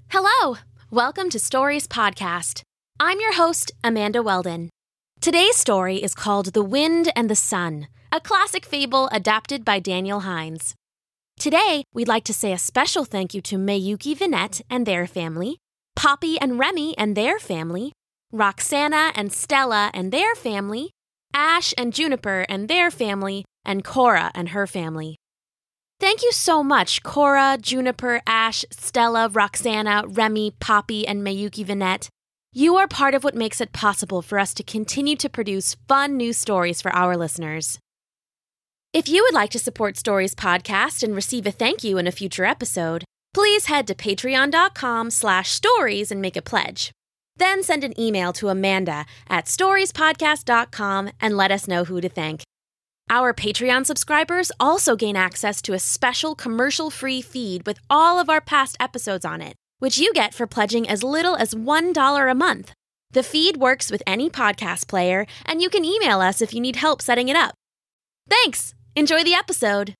Hello! Welcome to Stories Podcast. I'm your host, Amanda Weldon. Today's story is called The Wind and the Sun, a classic fable adapted by Daniel Hines. Today, we'd like to say a special thank you to Mayuki Vinette and their family, Poppy and Remy and their family, Roxana and Stella and their family, Ash and Juniper and their family, and Cora and her family. Thank you so much, Cora, Juniper, Ash, Stella, Roxana, Remy, Poppy, and Mayuki Vinette. You are part of what makes it possible for us to continue to produce fun new stories for our listeners. If you would like to support Stories Podcast and receive a thank you in a future episode, please head to patreon.com/stories and make a pledge. Then send an email to Amanda at storiespodcast.com and let us know who to thank. Our Patreon subscribers also gain access to a special commercial-free feed with all of our past episodes on it, which you get for pledging as little as $1 a month. The feed works with any podcast player, and you can email us if you need help setting it up. Thanks! Enjoy the episode!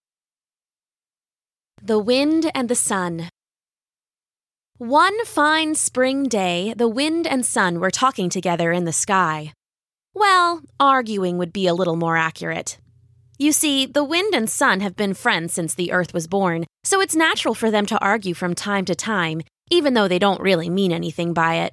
The Wind and the Sun. One fine spring day, the wind and sun were talking together in the sky. Well, arguing would be a little more accurate. You see, the wind and sun have been friends since the earth was born, so it's natural for them to argue from time to time, even though they don't really mean anything by it.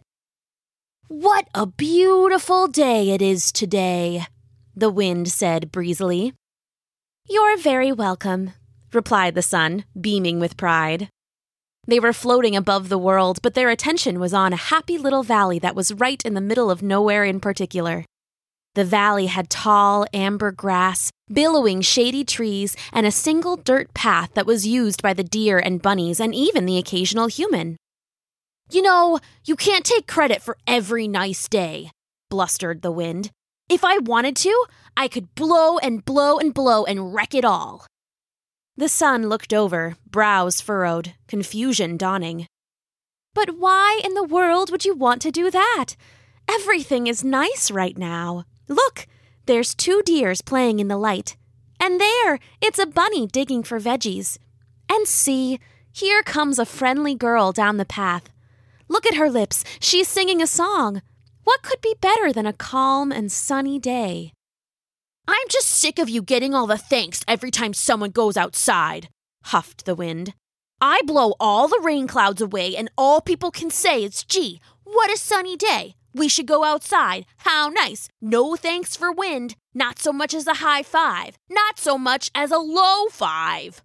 "What a beautiful day it is today," the wind said breezily. "You're very welcome," replied the sun, beaming with pride. They were floating above the world, but their attention was on a happy little valley that was right in the middle of nowhere in particular. The valley had tall, amber grass, billowing shady trees, and a single dirt path that was used by the deer and bunnies and even the occasional human. "You know, you can't take credit for every nice day," blustered the wind. "If I wanted to, I could blow and blow and blow and wreck it all." The sun looked over, brows furrowed, confusion dawning. "But why in the world would you want to do that? Everything is nice right now. Look, there's 2 deers playing in the light. And there, it's a bunny digging for veggies. And see, here comes a friendly girl down the path. Look at her lips, she's singing a song. What could be better than a calm and sunny day?" "I'm just sick of you getting all the thanks every time someone goes outside," huffed the wind. "I blow all the rain clouds away and all people can say is, 'Gee, what a sunny day. We should go outside. How nice. No thanks for wind. Not so much as a high five. Not so much as a low five."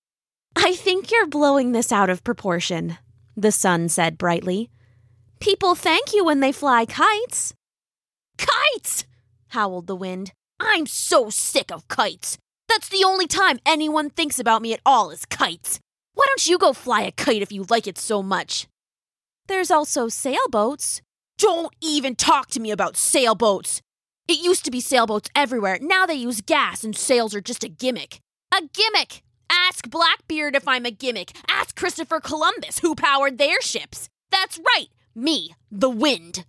"I think you're blowing this out of proportion," the sun said brightly. "People thank you when they fly kites." "Kites!" howled the wind. "I'm so sick of kites. That's the only time anyone thinks about me at all is kites. Why don't you go fly a kite if you like it so much?" "There's also sailboats." "Don't even talk to me about sailboats. It used to be sailboats everywhere. Now they use gas and sails are just a gimmick." "A gimmick! Ask Blackbeard if I'm a gimmick. Ask Christopher Columbus who powered their ships. That's right, me, the wind."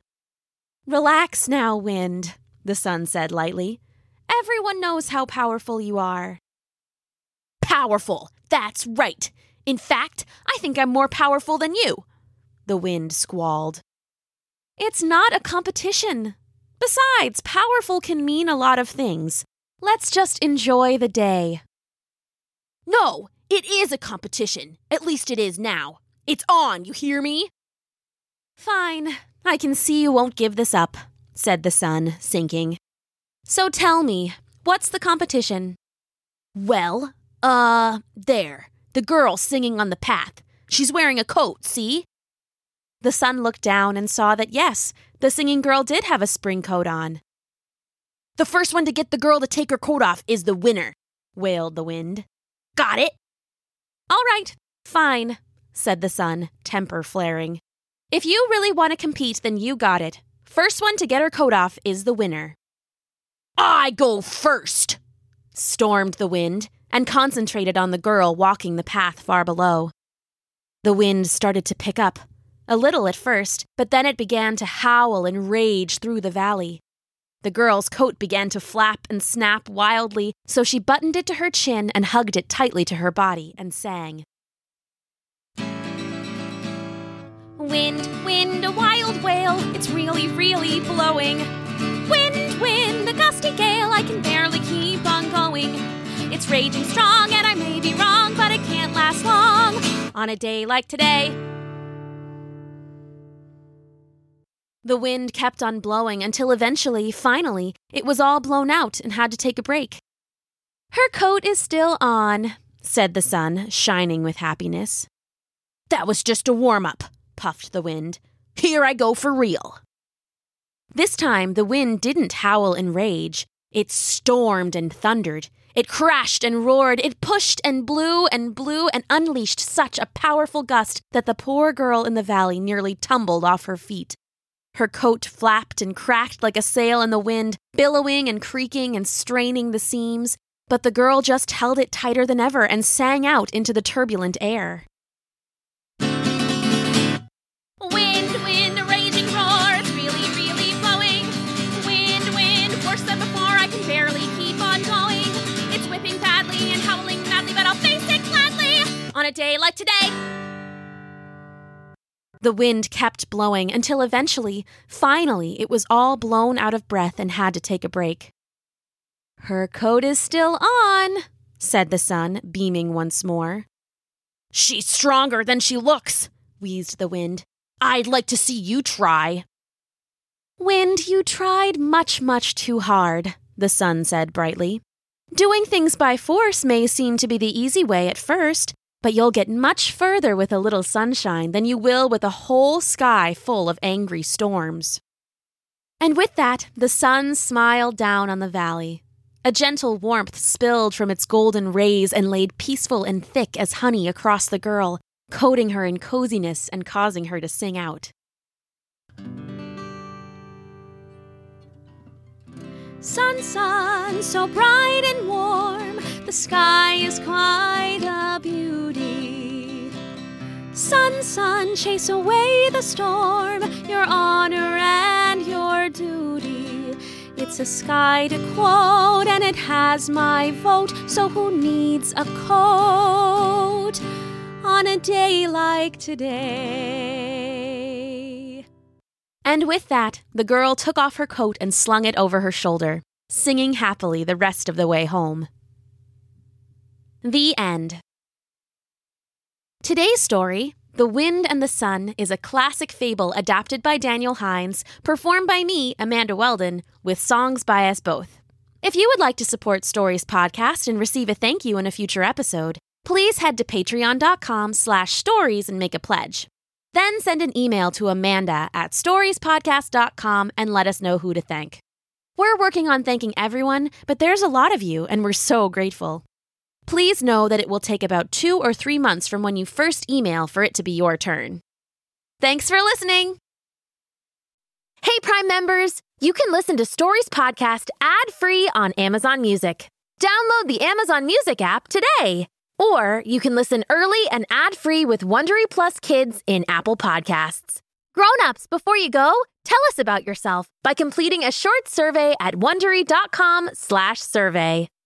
"Relax now, wind," the sun said lightly. "Everyone knows how powerful you are." "Powerful, that's right. In fact, I think I'm more powerful than you," the wind squalled. "It's not a competition. Besides, powerful can mean a lot of things. Let's just enjoy the day." "No, it is a competition. At least it is now. It's on, you hear me?" "Fine. I can see you won't give this up," said the sun, sinking. "So tell me, what's the competition?" "Well, there. The girl singing on the path. She's wearing a coat, see?" The sun looked down and saw that yes, the singing girl did have a spring coat on. "The first one to get the girl to take her coat off is the winner," wailed the wind. "Got it?" "All right, fine," said the sun, temper flaring. "If you really want to compete, then you got it. First one to get her coat off is the winner." "I go first," stormed the wind, and concentrated on the girl walking the path far below. The wind started to pick up, a little at first, but then it began to howl and rage through the valley. The girl's coat began to flap and snap wildly, so she buttoned it to her chin and hugged it tightly to her body and sang. Wind, wind, a wild whale, it's really, really blowing. Wind, wind, a gusty gale, I can barely keep on going. It's raging strong and I may be wrong, but it can't last long on a day like today. The wind kept on blowing until eventually, finally, it was all blown out and had to take a break. "Her coat is still on," said the sun, shining with happiness. "That was just a warm-up," puffed the wind. "Here I go for real." This time, the wind didn't howl in rage. It stormed and thundered. It crashed and roared. It pushed and blew and unleashed such a powerful gust that the poor girl in the valley nearly tumbled off her feet. Her coat flapped and cracked like a sail in the wind, billowing and creaking and straining the seams, but the girl just held it tighter than ever and sang out into the turbulent air. Wind, wind, a raging roar, it's really, really blowing. Wind, wind, worse than before, I can barely keep on going. It's whipping badly and howling madly, but I'll face it gladly on a day like today. The wind kept blowing until eventually, finally, it was all blown out of breath and had to take a break. "Her coat is still on," said the sun, beaming once more. "She's stronger than she looks," wheezed the wind. "I'd like to see you try." "Wind, you tried much, much too hard," the sun said brightly. "Doing things by force may seem to be the easy way at first, but you'll get much further with a little sunshine than you will with a whole sky full of angry storms." And with that, the sun smiled down on the valley. A gentle warmth spilled from its golden rays and laid peaceful and thick as honey across the girl, coating her in coziness and causing her to sing out. "Sun, sun, so bright and warm, the sky is quite a beauty. Sun, sun, chase away the storm, your honor and your duty. It's a sky to quote, and it has my vote, so who needs a coat on a day like today?" And with that, the girl took off her coat and slung it over her shoulder, singing happily the rest of the way home. The end. Today's story, The Wind and the Sun, is a classic fable adapted by Daniel Hines, performed by me, Amanda Weldon, with songs by us both. If you would like to support Stories Podcast and receive a thank you in a future episode, please head to patreon.com/stories and make a pledge. Then send an email to Amanda@storiespodcast.com and let us know who to thank. We're working on thanking everyone, but there's a lot of you, and we're so grateful. Please know that it will take about 2 or 3 months from when you first email for it to be your turn. Thanks for listening! Hey, Prime members! You can listen to Stories Podcast ad-free on Amazon Music. Download the Amazon Music app today! Or you can listen early and ad-free with Wondery Plus Kids in Apple Podcasts. Grown-ups, before you go, tell us about yourself by completing a short survey at Wondery.com/survey.